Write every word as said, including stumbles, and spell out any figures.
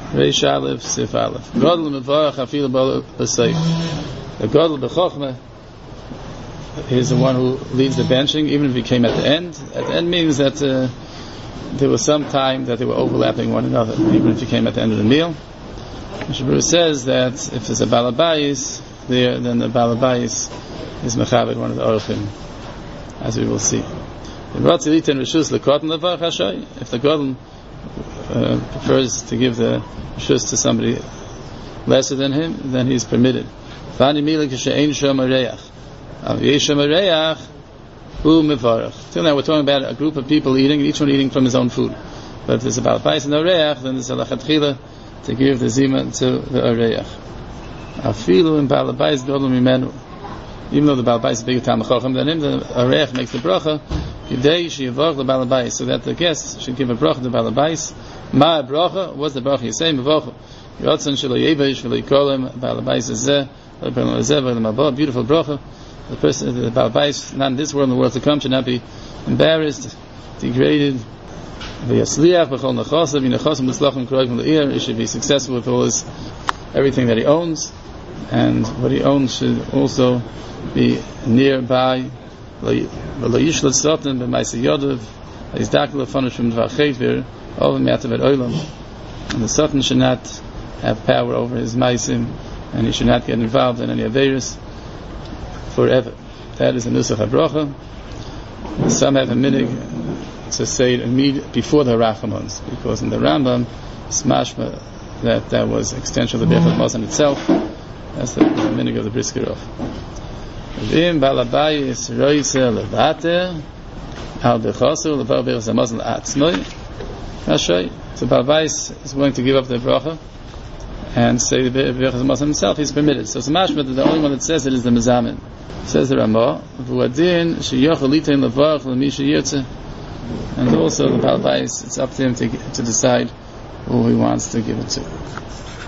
Reish Aleph, Sif Aleph. Gadol Mevarach Afilu B'Seif. The Gadol B'Chochmah is the one who leads the benching, even if he came at the end. At the end means that uh, there was some time that they were overlapping one another, even if he came at the end of the meal. Mishabur says that if there's a Balabais there, then the Balabais is Mechaved, one of the Orchim, as we will see. If the Gadol uh, prefers to give the Rishus to somebody lesser than him, then he's permitted. Till now we're talking about a group of people eating, each one eating from his own food. But if there's a Balabais and a Reach, then there's a Lachatchila to give the Zima to the Reach. Afilu in Balabais Gadol Mimenu. Even though the Balabais is bigger Talmid Chacham than him, the Reach makes the bracha Yidei Sheyavach the Balabais, so that the guests should give a bracha to the Balabais. Ma bracha, what's the bracha? You say Mevacha Yotzon Shelo Yevesh V'Lo Yikolem Balabais Zeh V'Lo Zeh V'Lo beautiful bracha. The person, the Balabais, not in this world, in the world to come, should not be embarrassed, degraded. V'Yasliach B'Chol Nechasav V'Nechasav Mitzlachim Kroyim L'Ir. He should be successful with all his everything that he owns, and what he owns should also be nearby. And the Satan should not have power over his maisim, and he should not get involved in any averis forever. That is the nusach habracha. Some have a minig to say it immediately before the rachamons, because in the Rambam it's mashma that that was extension of the Bechad Mazon itself. That's the, the minig of the Briskerov. V'im Balabais roise levater al dechasu levar berach zamazon atzmoi kashay. So Balabais is willing to give up the bracha and say the berach zamazon himself. He's permitted. So it's mashma that the only one that says it is the mezamin. Says the Ramah v'uadin sheyochel litein levarach lemisha yirtzeh. And also the Balabais, it's up to him to to decide who he wants to give it to.